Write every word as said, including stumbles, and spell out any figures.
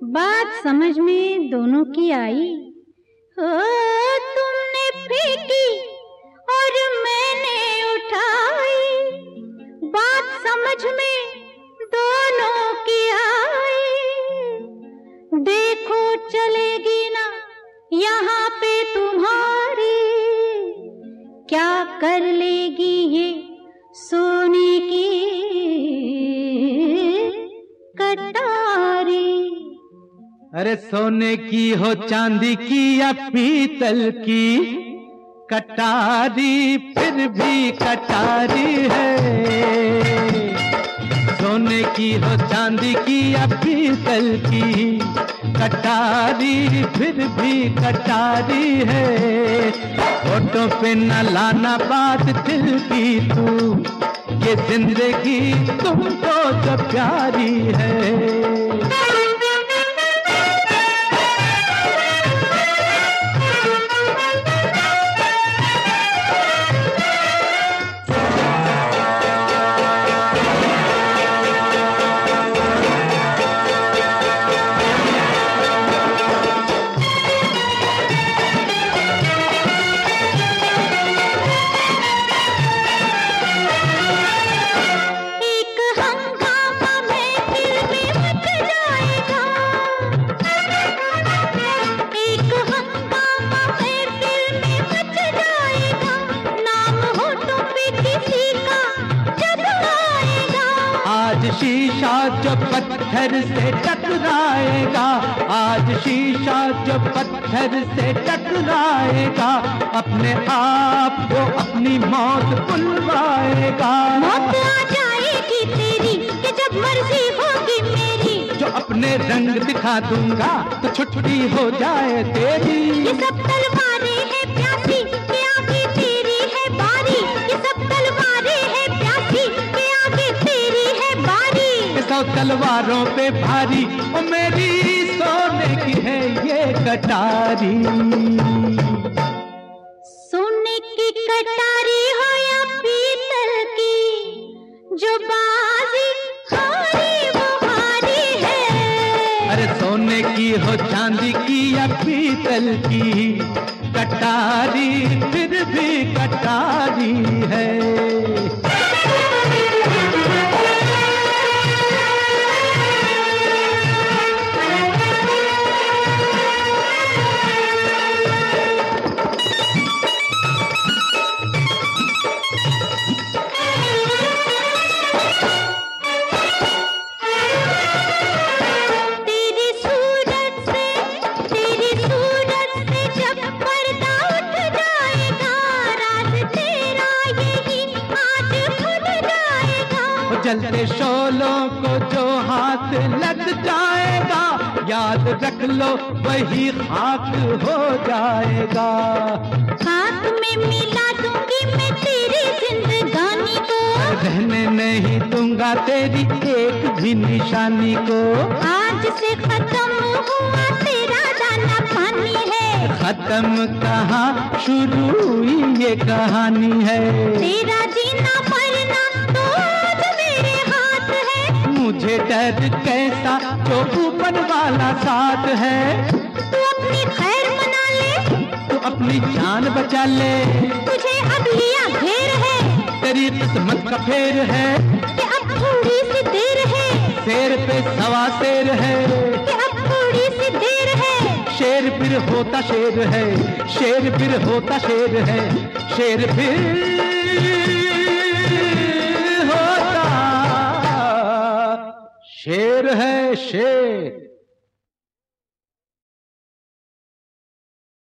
बात समझ में दोनों की आई। ओ तुमने फेंकी और मैंने उठाई, बात समझ में दोनों की आई। देखो चलेगी ना यहाँ पे तुम्हारी, क्या कर लेगी ये सोने की कटारी। अरे सोने की हो चांदी की या पीतल की कटारी, फिर भी कटारी है। सोने की हो चांदी की या पीतल की कटारी, फिर भी कटारी है। होठों पे न लाना बात दिल की तू, ये जिंदगी तुमको तो प्यारी है। आज शीशा जो पत्थर से टकराएगा, आज शीशा जो पत्थर से टकराएगा, अपने आप को अपनी मौत बुलवाएगा। मौत आ जाएगी तेरी कि जब मर्जी होगी मेरी, जो अपने रंग दिखा दूंगा तो छुट्टी हो जाए तेरी। ये सब तलवारें हैं प्यासी कि आगे तेरी है बारी, ये सब तलवारें हैं प्यासी कि आगे तेरी है बारी। सौ तलवारों पे भारी ओ मेरी सोने की है ये कटारी। सोने की कटारी हो या पीतल की, जो बाजी हारी वो हारी है। अरे सोने की हो चांदी की या पीतल की कटारी, फिर भी कटारी है। जलते शोलों को जो हाथ लग जाएगा, याद रख लो वही खाक हो जाएगा। खाक में मिला दूंगी मैं तेरी जिंदगानी को, रहने नहीं दूंगा तेरी एक भी निशानी को। आज से खत्म हुआ तेरा दाना पानी है, खत्म कहाँ शुरू हुई ये कहानी है। तेरा जीना मरना तो मेरे हाथ है, मुझे डर कैसा जो ऊपर वाला साथ है। तू अपनी खैर मना ले, तू अपनी जान बचा ले, तुझे अब लिया घेर है, तेरी किस्मत का फेर है कि अब थोड़ी सी देर है। शेर पे सवा शेर है कि अब थोड़ी सी देर है। शेर फिर होता शेर है, शेर फिर होता शेर है, शेर फिर होता शेर है शेर।